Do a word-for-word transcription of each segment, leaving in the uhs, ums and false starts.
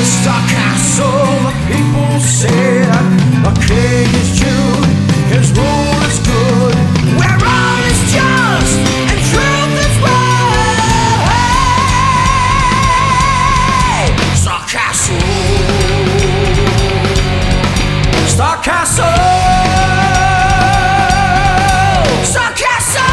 Star Castle, the people said, the king is Jude, his rule is good, where all is just and truth is right. Star Castle, Star Castle, Star Castle.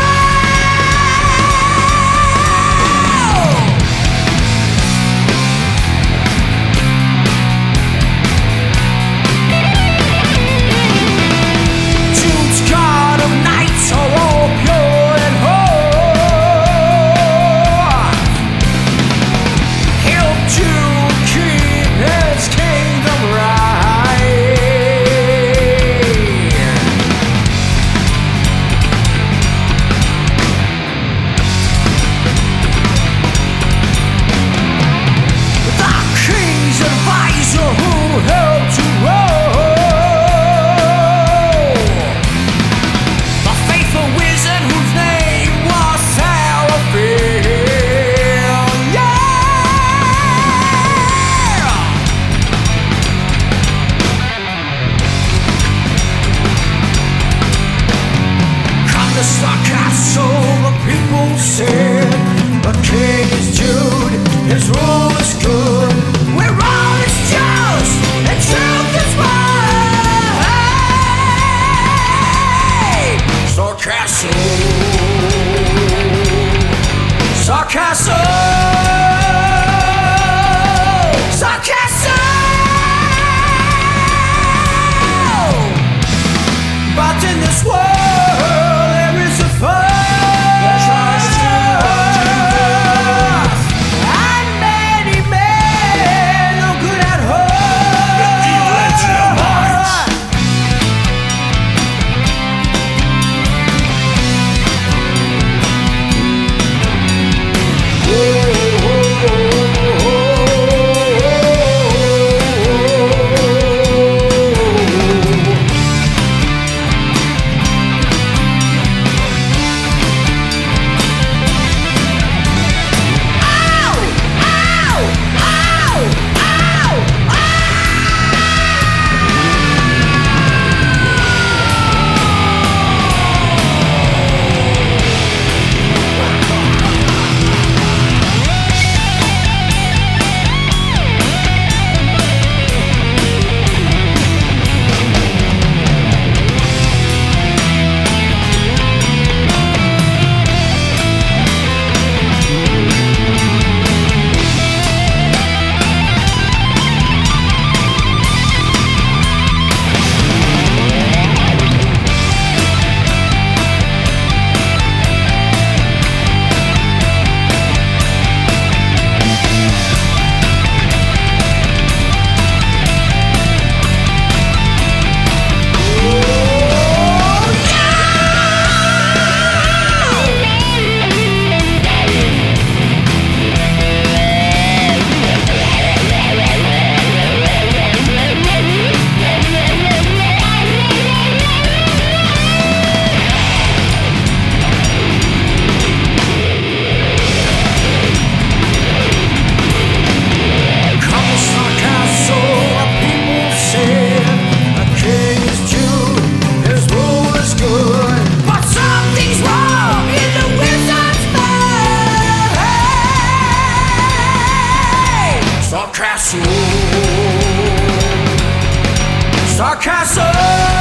Star Castle, the people said, the king is Jude, his rule is good, where all is just and truth is right. Star Castle, Star Castle, Star Castle. But in this world Star Castle, Star Castle.